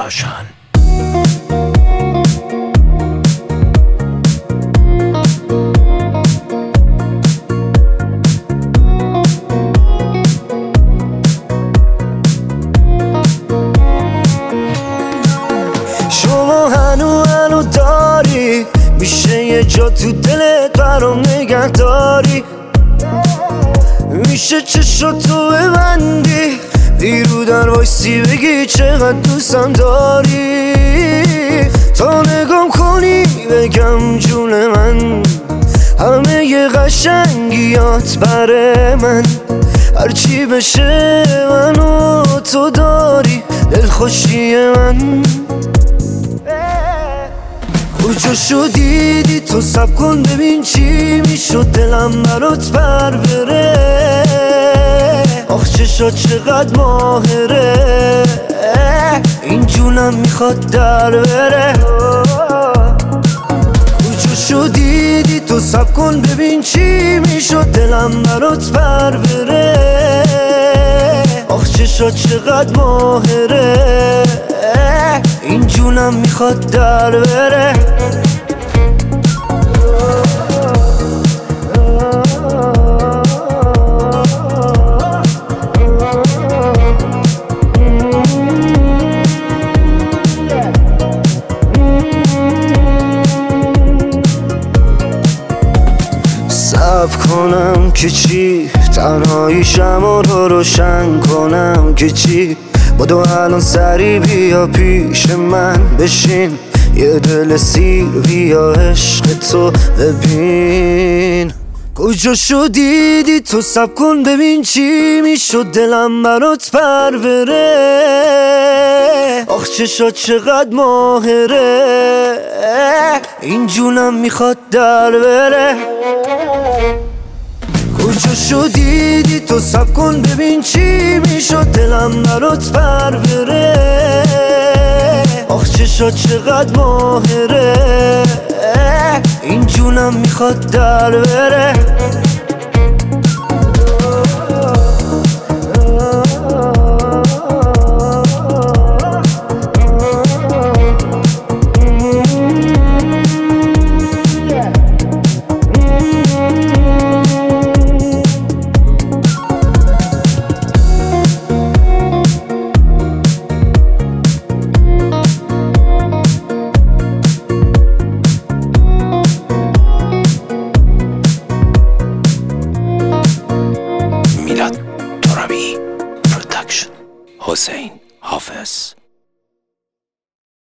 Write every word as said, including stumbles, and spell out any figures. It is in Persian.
درخشان. شما هنو هنو داری، میشه یه جا تو دلت برام نگه داری، میشه چشاتو ببندی بیرو در وایسی بگی چقدر دوستم داری، تا نگام کنی بگم جون من همه ی قشنگیات بره من، هرچی بشه منو تو داری دلخوشی من. کجا شدیدی تو سب کن ببین چی میشد دلم برات بر بره، آخ چشات چقدر ماهره این جونم میخواد در بره. کجا شدیدی تو سب کن ببین چی میشد دلم برات بر بره، آخ چشات چقدر ماهره این جونم میخواد در بره. صبر کنم که چی، تنهایی شما رو روشن کنم که چی، بدو الان سری بیا پیش من بشین، یه دل سیر بیا عشق تو ببین. کجا شدیدی تو سب کن ببین چی میشد دلم برات پر بره، آخ چشات چقدر ماهره این جونم میخواد در بره. کجا شدیدی تو سب کن ببین چی میشد دلم برات پر بره، آخ چشات چقدر ماهره این جونم میخواد در بره.